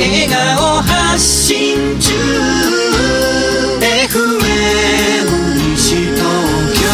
笑顔発信中 FM 西東京。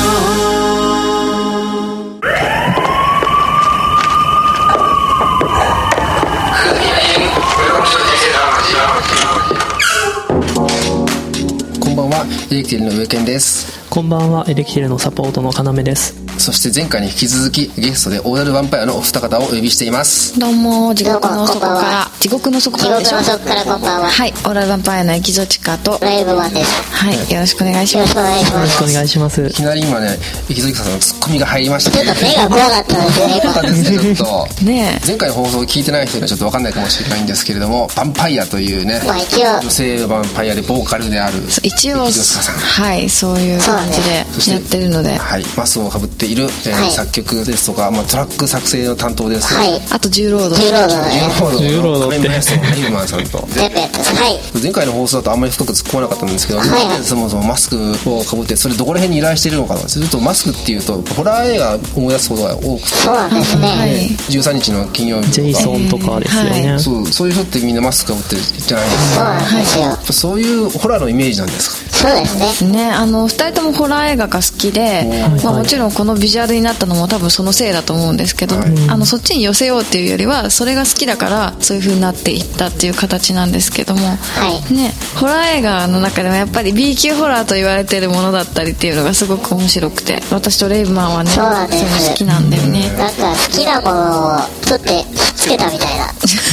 こんばんは、エレキテルの上健です。 こんばんは、エレキテルのサポートの要です。 そして前回に引き続きゲストでオーラルヴァンパイアのお二方をお呼びしています。 どうも、地獄の底からでしょ。地獄の底からこんばんは。はい、オーラルヴァンパイアのエキゾチカとライブマンです。はい、よろしくお願いします。よろしくお願いします。 いきなり今ね、エキゾチカさんのツッコミが入りましたね。 ちょっと目が怖かったですね。 怖かったですね、ちょっとね。 前回の放送を聞いてない人にはちょっと分かんないかもしれないんですけれども、ヴァンパイアというね、 まあ、一応女性ヴァンパイアでボーカルである一応エキゾチカさん、 はい、そういう感じでやってるので、 はい、マスをかぶっている、 はい、 作曲ですとか、まあ、トラック作成の担当です。 はい、あと重労働重労働ってユーマンさんと全部やってます。はい。 前回の放送だとあんまり深く突っ込まなかったんですけど、 はいはい、 そもそもマスクをかぶってそれどこら辺に依頼しているのかな。するとマスクっていうとホラー映画を思い出すことが多くて、 そうなんですね、はい、 13日の金曜日とかジェイソンとかですよね、はい、 そういう人ってみんなマスクかぶってるじゃないですか。 そうなんですよ。 そういうホラーのイメージなんですか。 そうですね。2人ともホラー映画が好きで、まあ、もちろんこのビジュアルになったのも多分そのせいだと思うんですけど、はい、そっちに寄せようっていうよりはそれが好きだからそういう風になっていったっていう形なんですけども、はいね、ホラー映画の中でもやっぱり B 級ホラーと言われてるものだったりっていうのがすごく面白くて、私とレイブマンはね、そういうの好きなんだよね。なんか好きなものを取ってつけたみたいな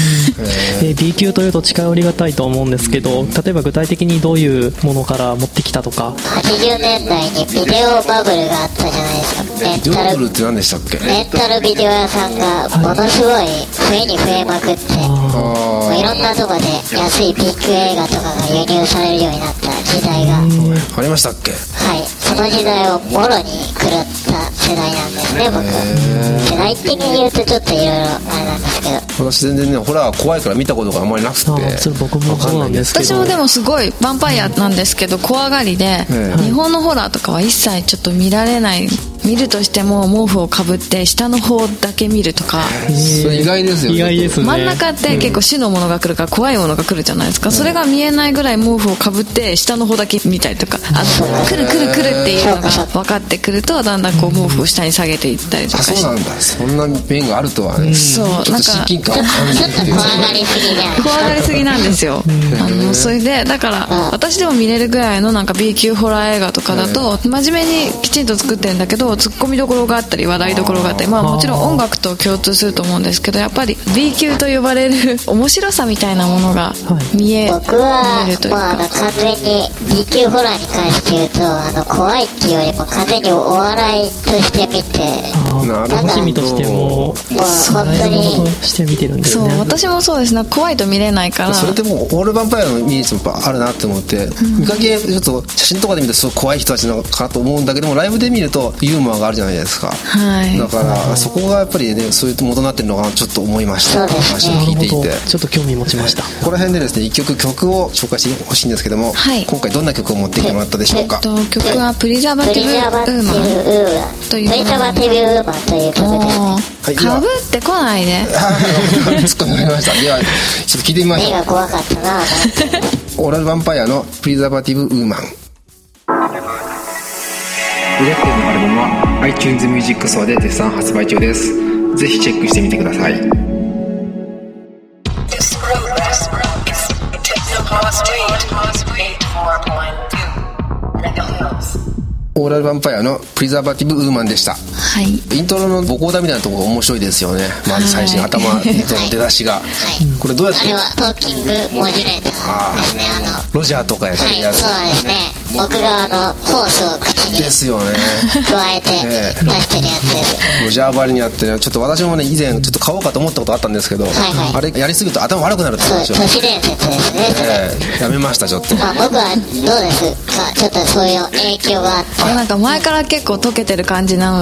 B 級というと近寄りがたいと思うんですけど、例えば具体的にどういうものから持ってきたとか。 80年代にビデオバブルがあったじゃないですか。 ビデオバブルって何でしたっけ。 レンタルビデオ屋さんがものすごい増えに増えまくって、もういろんなとこで安いビッグ映画とかが輸入されるようになった時代がありましたっけ。 はい、その時代をもろに狂った世代なんですね、僕。世代的に言うとちょっといろいろあれなんですけど、 私全然ねホラー怖いから見たことがあんまりなくて。 それ僕もそうなんですけど、 私もでもすごいヴァンパイアなんですけど怖がりで、日本のホラーとかは一切ちょっと見られない。見るとしても毛布をかぶって下の方だけ見るとか、 それ意外ですよね。 意外ですね。 真ん中って結構死のものが来るから怖いものが来るじゃないですか、それが見えないぐらい毛布をかぶって下の方だけ見たりとか、来るっていうのが分かってくるとだんだんこう毛布を下に下げていったりとかして、 そうなんだ、そんな面があるとはね、 そうなんかちょっと親近感を感じるっていう、 怖がりすぎなんですよそれでだから私でも見れるぐらいのなんか B 級ホラー映画とかだと真面目にきちんと作ってるんだけどツッコミどころがあったり話題どころがあったり、まあもちろん音楽と共通すると思うんですけど、やっぱり B 級と呼ばれる面白さみたいなものが見えるというか、僕は完全に B 級ホラーに関して言うと怖いっていうよりも完全にお笑いとして見て、 楽しみとしても本当にして見てるんですね。 そう、私もそうですね。怖いと見れないから。 それでもオールヴァンパイアのイメージもあるなって思って、見かけちょっと写真とかで見るとすごい怖い人たちなのかなと思うんだけども、ライブで見るとユーモアがあるじゃないですか、はい、だからそこがやっぱりね、そういう元になってるのかなちょっと思いました。話を聞いていてちょっと興味持ちました。 ここら辺でですね、一曲を紹介してほしいんですけども、はい、今回どんな曲を持ってきてもらったでしょうか。 曲はプリザバティブウーマンという、プリザバティブウーマンという曲です。かぶってこないでツッコミがありました。ではちょっと聞いてみましょう。 目が怖かったなオーラルヴァンパイアのプリザバティブウーマン。エレキテルのアルバムは iTunes Music Store で絶賛発売中です。ぜひチェックしてみてください。オーラルヴァンパイアのプリザバティブウーマンでした。はい、イントロのボコーダみたいなところが面白いですよね。まず最初に頭の出だしが、はい、これどうやって、あれはトーキングモジュレーターですね。ロジャーとかやってるやつ、はい、そうですね。僕がホースを口にですよね加えて出してるやつです。ロジャーばりにやってね、ちょっと私もね以前ちょっと買おうかと思ったことあったんですけど、はいはい、あれやりすぎると頭悪くなるって言うんですよ。都市伝説ですね、やめましたちょっと。僕はどうですか、ちょっとそういう影響があって。なんか前から結構溶けてる感じなので、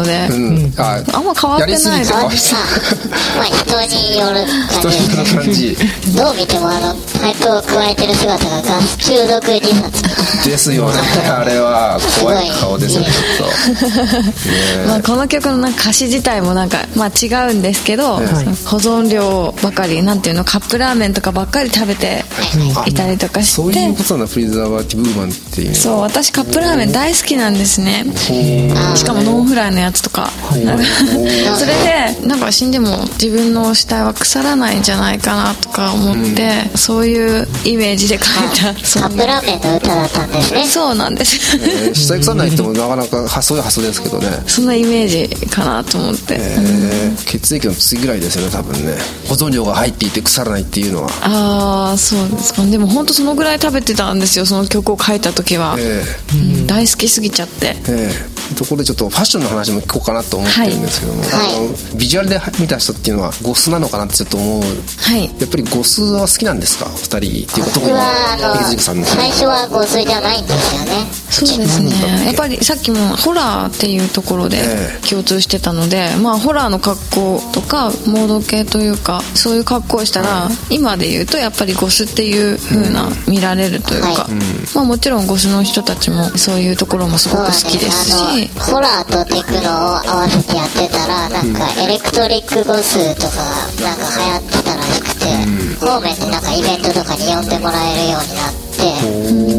あんま変わってない。 やりすぎて変わりまあ人による感じ。 どう見てもパイプを加えてる姿がガス中毒自殺ですよね。あれは怖い顔ですよね、ちょっと。 まあこの曲のなんか歌詞自体もなんかまあ違うんですけど、保存料ばかり、なんていうの、カップラーメンとかばっかり食べていたりとかして、 そういうことなんだ、プリザーバティブウーマンっていう。 そう、私カップラーメン大好きなんですね。しかもノンフライのやつとか。それでなんか死んでも自分の死体は腐らないんじゃないかなとか思って、そういうイメージで書いたカップラーメンの歌だったんですね。 そうなんです。 死体腐らないってもなかなかそういう発想ですけどね。 そんなイメージかなと思って。 血液の次ぐらいですよね、多分ね。保存料が入っていて腐らないっていうのは。 ああ、そうですか。でも本当そのぐらい食べてたんですよ、その曲を書いた時は。大好きすぎちゃって。 ところでちょっとファッションの話も聞こうかなと思ってるんですけども、ビジュアルで見た人っていうのはゴスなのかなってちょっと思う。やっぱりゴスは好きなんですか、お二人っていうか。特に池崎さんの最初はゴスじゃないんですよね。 そうですね。やっぱりさっきもホラーっていうところで共通してたので、まあホラーの格好とかモード系というか、そういう格好をしたら、今で言うとやっぱりゴスっていう風な見られるというか、まあもちろんゴスの人たちもそういうところもすごく好きですし、 ホラーとテクノを合わせてやってたら、なんかエレクトリックゴスとかがなんか流行ってたらしくて、方面でなんかイベントとかに呼んでもらえるようになって、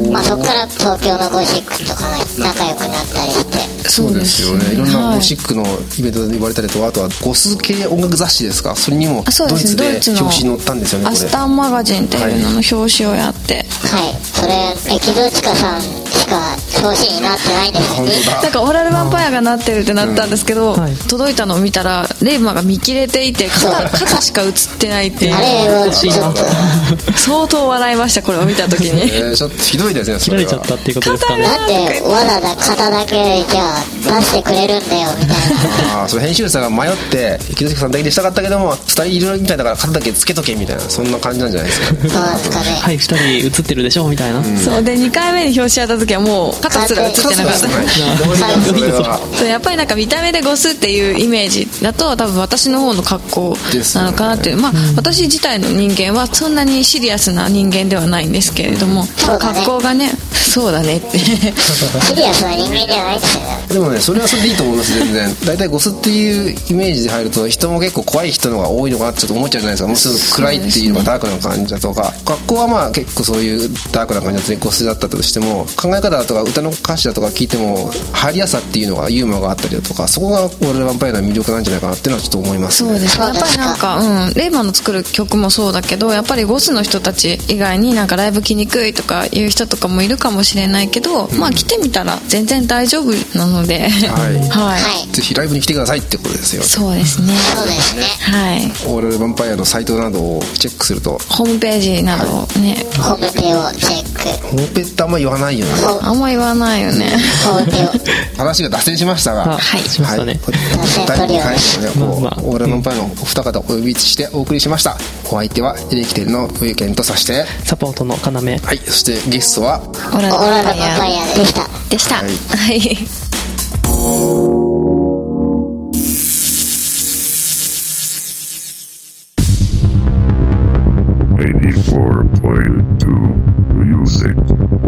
まあそこから東京のゴシックとかが仲良くなったりして。 そうですよね。いろんなゴシックのイベントで呼ばれたりとか、あとはゴス系音楽雑誌ですか、それにもドイツで表紙に載ったんですよね。 アスタンマガジンっていうのの表紙をやって、 それエキゾチカさんしか表紙になってないんですよね。 なんかオーラルヴァンパイアがなってるってなったんですけど、届いたのを見たらレイマが見切れていて肩しか映ってないっていう。 あれをちょっと相当笑いました、これを見た時に。 ちょっとひどいですね、 切られちゃったっていうことですかね。 だってわざわざ肩だけじゃあ出してくれるんだよみたいな。 それ編集者が迷って池崎さんだけでしたかったけども、2人いるみたいだから肩だけつけとけみたいな、そんな感じなんじゃないですか。 そうですかね。 はい、2人映ってるでしょみたいな。 そうで2回目に表紙やった時はもう肩すら映ってなかった。そうやっぱりなんか見た目でゴスっていうイメージだと多分私の方の格好なのかなっていう、まあ私自体の人間はそんなにシリアスな人間ではないんですけれども、格好がね、そうだねってシリアスな人間じゃないですよね。 でもね、それはそれでいいと思います。全然大体ゴスっていうイメージで入ると人も結構怖い人の方が多いのかなってちょっと思っちゃうじゃないですか。もうちょっと暗いっていうのがダークな感じだとか、格好はまあ結構そういうダークな感じだとゴスだったとしても、考え方だとか歌の歌詞だとか聞いても入りやすさっていうのがユーモアがあったりだとか、そこがオーラルヴァンパイアの魅力なんじゃないかなっていうのはちょっと思います、ね。 そうです。やっぱりなんかレイマンの作る曲もそうだけど、やっぱりゴスの人たち以外になんかライブ来にくいとかいう人とかもいるかもしれないけど、まあ来てみたら全然大丈夫なので、 ぜひライブに来てくださいってことですよ。 そうですね。 そうですね。 オーラルヴァンパイアのサイトなどをチェックすると、 ホームページなどをね、 ホームペをチェック。 ホームペってあんま言わないよね。 あんま言わないよね。 ホームペを話が脱線しましたが、 しましたね。 第2回のね、オーラルヴァンパイアのお二方をお呼びしてお送りしました。お相手はエレキテルの上健と、そしてサポートの要。 はい、そしてゲストはオーラルヴァンパイアでした。はい。 84.2 Music